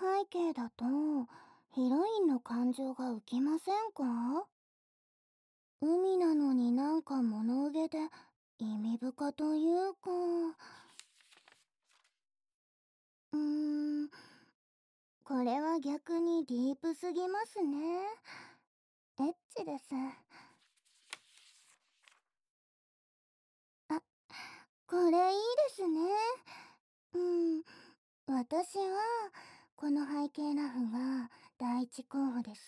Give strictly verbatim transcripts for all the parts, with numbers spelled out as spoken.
背景だと、ヒロインの感情が浮きませんか？海なのになんか物憂げで意味深というか、うーん、これは逆にディープすぎますね。エッチです。あ、これいいですね。うん、私はこの背景ラフが第一候補です。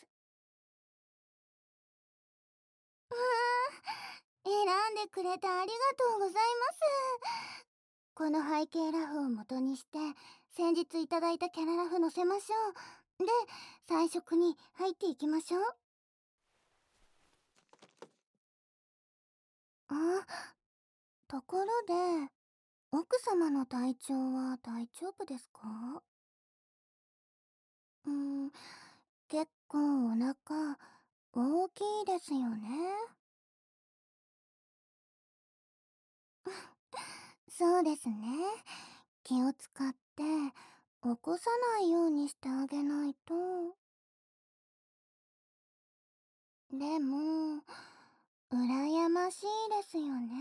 うわー、選んでくれてありがとうございます。この背景ラフを元にして先日いただいたキャララフ載せましょう。で、最初に入っていきましょう。あ、ところで奥様の体調は大丈夫ですか？うーん、結構お腹大きいですよね。そうですね。気を使って起こさないようにしてあげないと。でも羨ましいですよね。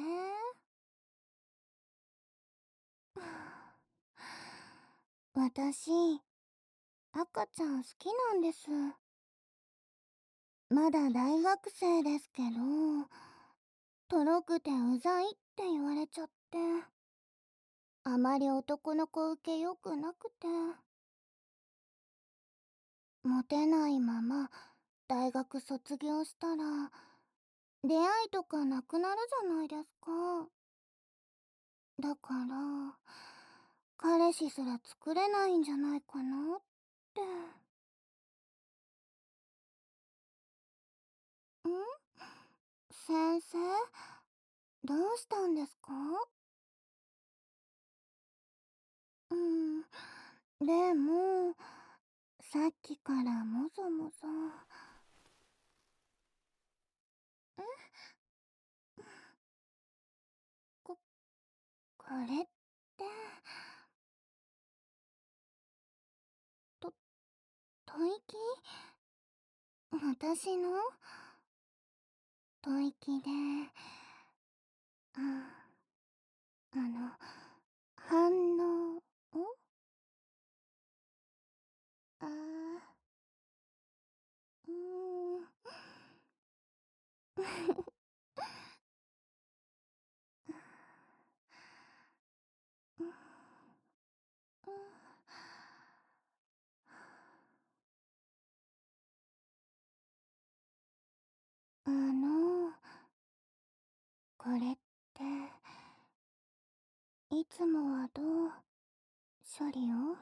私、赤ちゃん好きなんです。まだ大学生ですけど、とろくてうざいって言われちゃって、あまり男の子受け良くなくて、モテないまま大学卒業したら、出会いとかなくなるじゃないですか。だから、彼氏すら作れないんじゃないかなって。ん先生、どうしたんですか？うん、でも、さっきからもぞもぞ。えこ、これって、と、吐息？私の吐息で、あ、あの、反応、んあー、うーん。あの、これって、いつもはどう処理を？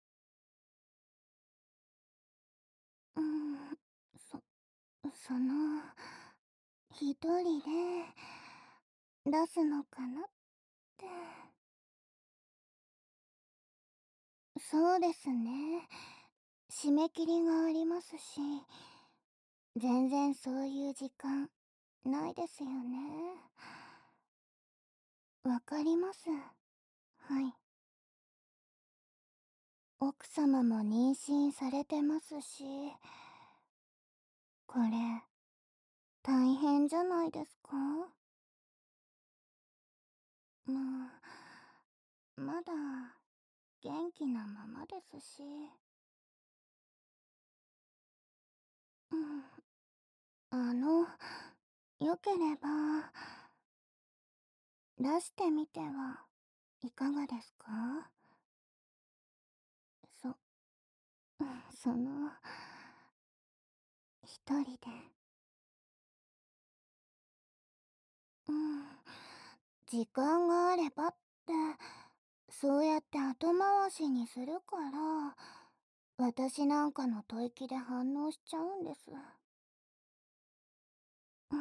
うん、そ、その、一人で出すのかなって。そうですね。締め切りがありますし、全然そういう時間ないですよね。わかります。はい。奥様も妊娠されてますし、これ、大変じゃないですか？まあ、まだ元気なままですし。うん、あの、よければ、出してみてはいかがですか？そ、その、一人で。うん、時間があればって、そうやって後回しにするから、私なんかの吐息で反応しちゃうんです。うん、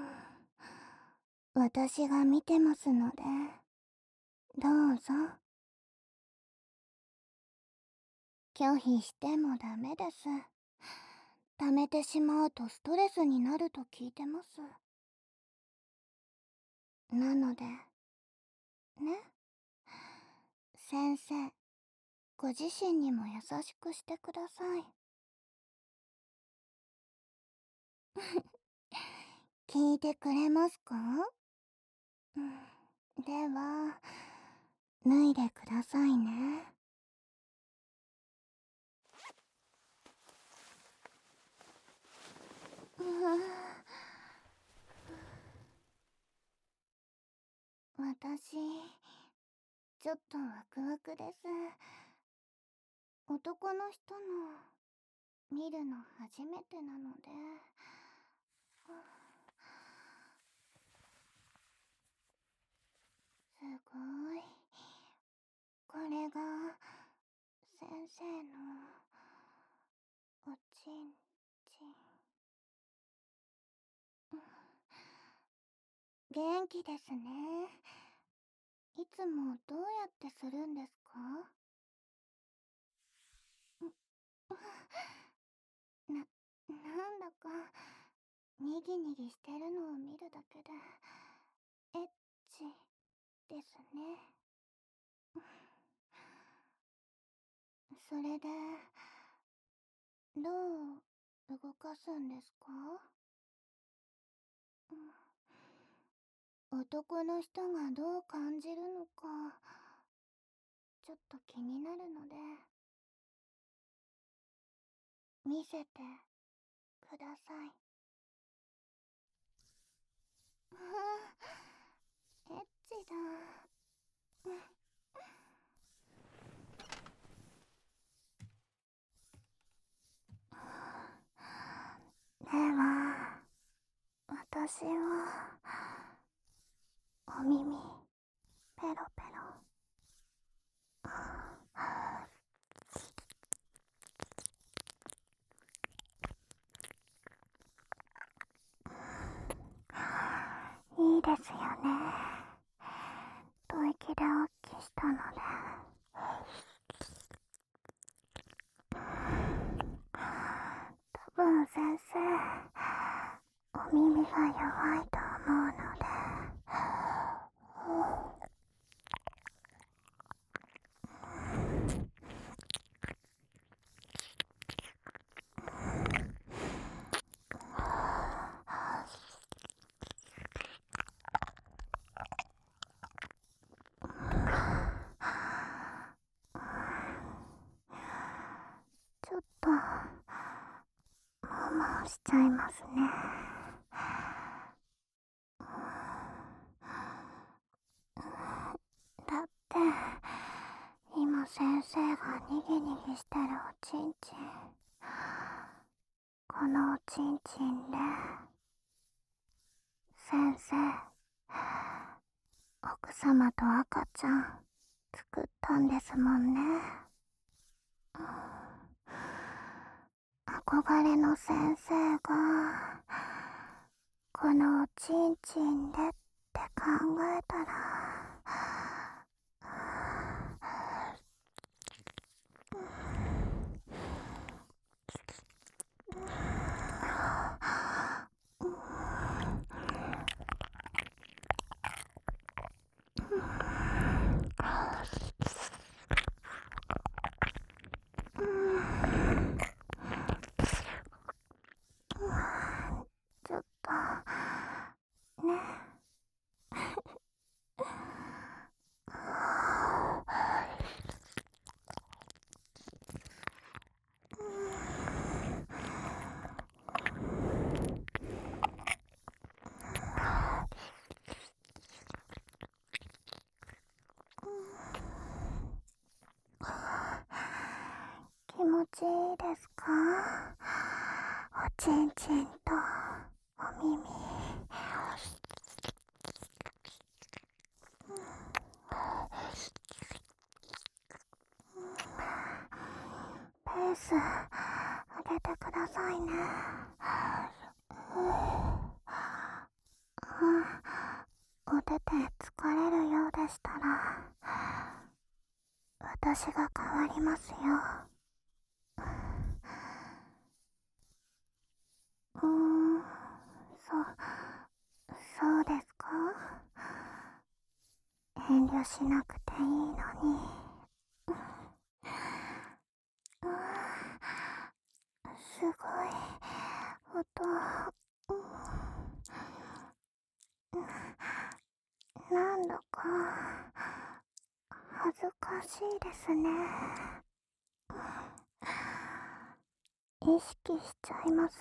私が見てますので、どうぞ。拒否してもダメです。溜めてしまうとストレスになると聞いてます。なので、ね、先生、 ご自身にも優しくしてください。聞いてくれますか？うん、では、脱いでくださいね。うぅ、私、ちょっとワクワクです。男の人の見るの初めてなので。すごい。これが先生のおちんちん。元気ですね。いつもどうやってするんですか？な、なんだか、にぎにぎしてるのを見るだけで、エッチですね。それで、どう動かすんですか？男の人がどう感じるのか、ちょっと気になるので、見せてください。ああ、エッチだ。では、私は、お耳、ペロペロ。いいですよね。吐息でおっきしたので。多分先生、お耳が弱いと思うので。ちょっと、ももしちゃいますね。だって、今先生がにぎにぎしてるおちんちん、このおちんちんで、先生、奥様と赤ちゃん作ったんですもんね。憧れの先生がこのおちんちんでって考えたら、ちょっとね。気持ちいいですか？おちんちんとお耳。ペース上げてくださいね。お手手疲れるようでしたら、私が代わりますよ。うーん、そ、そうですか？遠慮しなくていいのに。 と、なんだか恥ずかしいですね。意識しちゃいます。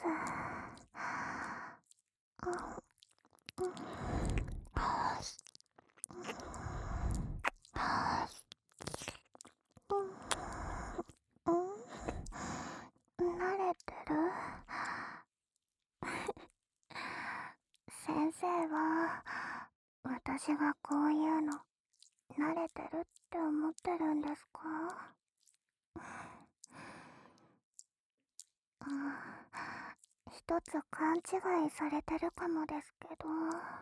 慣れてる？先生は私がこういうの慣れてるって思ってるんですか？あ、一つ勘違いされてるかもですけど、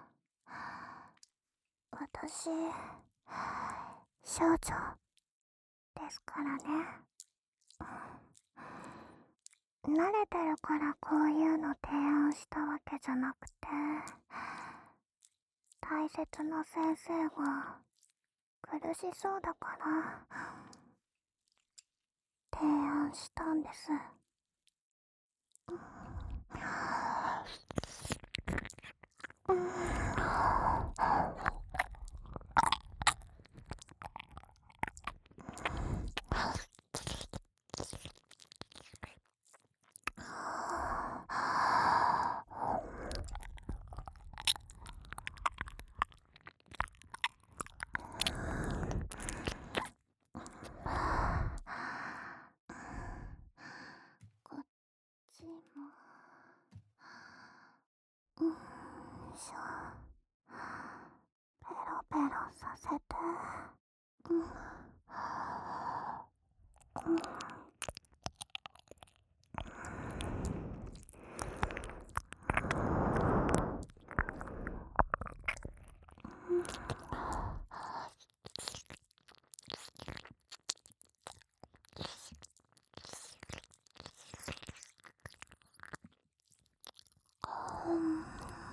私少女ですからね。慣れてるからこういうの提案したわけじゃなくて、大切な先生が苦しそうだから提案したんです。こっちもよいしょ。ペロペロさせて。うん、うん、うん、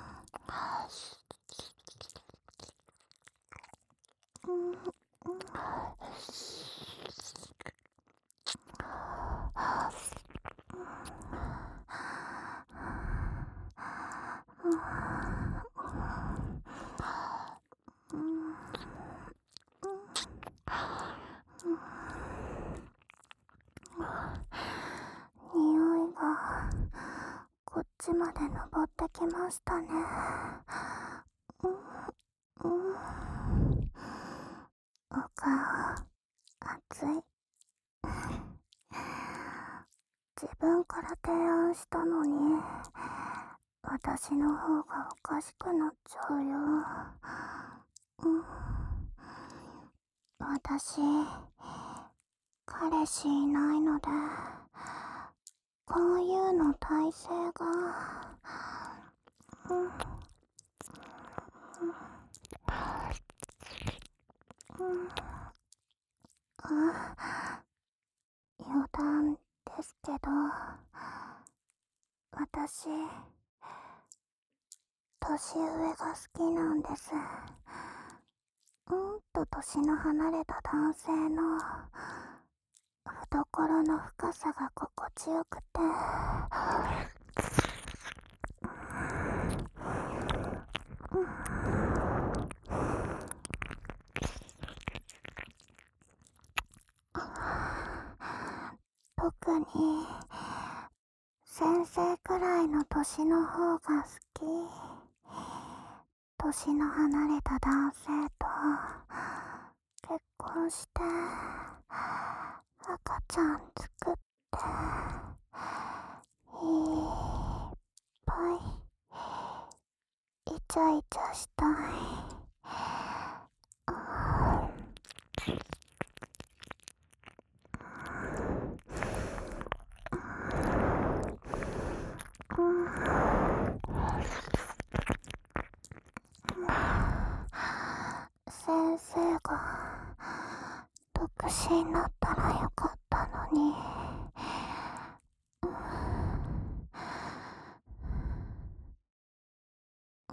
匂いがこっちまで登ってきましたね。うん、うん、お顔熱い。自分から提案したのに私の方がおかしくなっちゃうよ。うん、私彼氏いないのでこういうの体勢が、うん、うん、あ、余談ですけど、私年上が好きなんです。うんと年の離れた男性の懐の深さが心地よくて、うん、特に先生くらいの年の方が好き。年の離れた男性と結婚して赤ちゃん作っていっぱいイチャイチャしたい。うん、先生が独身だったらよかったのに。うん、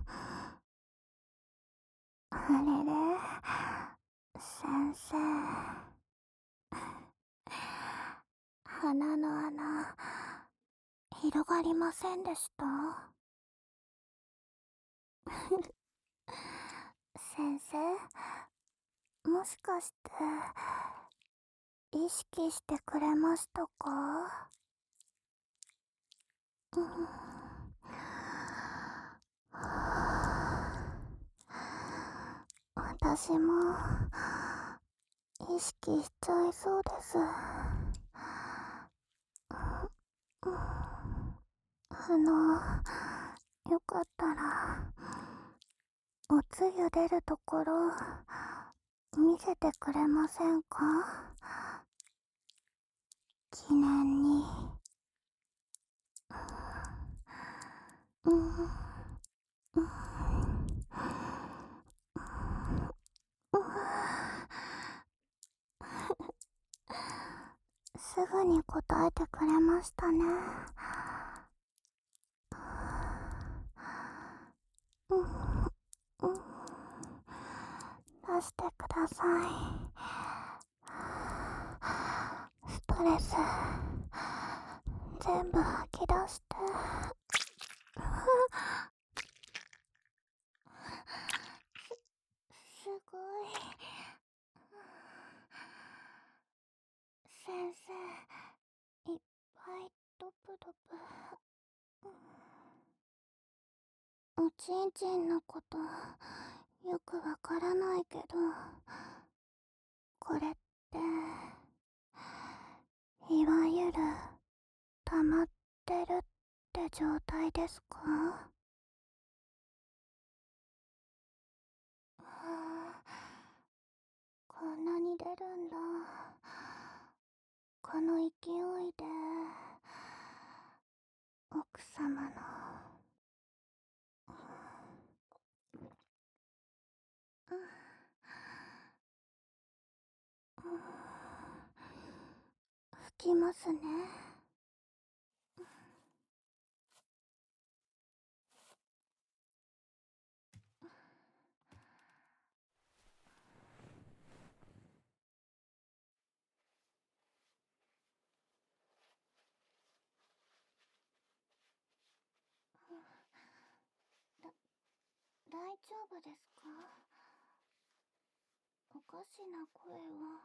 あれれ、先生、鼻の穴広がりませんでした？先生、もしかして意識してくれましたか？うん。私も意識しちゃいそうです。あの、よかったらおつゆ出るところ見せてくれませんか？記念に。うん、うん、すぐに答えてくれましたね。うん、うん、出してください。ストレス全部吐き出して。すごい。先生、いっぱいドプドプ。おちんちんのことよくわからないけど、これっていわゆる溜まってるって状態ですか？はあ、こんなに出るんだ。この勢いで奥様のうん、吹きますね。だ大丈夫ですか？おかしな声は。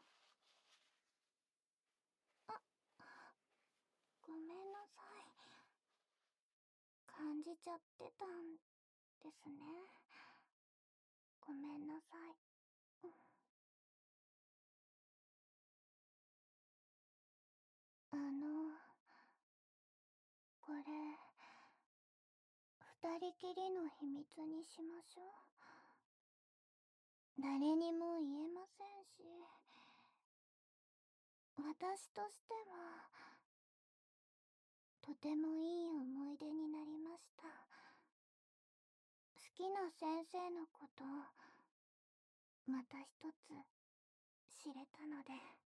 あ、ごめんなさい。感じちゃってたんですね。ごめんなさい。うん、あの、これ、二人きりの秘密にしましょう。誰にも言えませんし、私としては、とてもいい思い出になりました。好きな先生のこと、また一つ知れたので。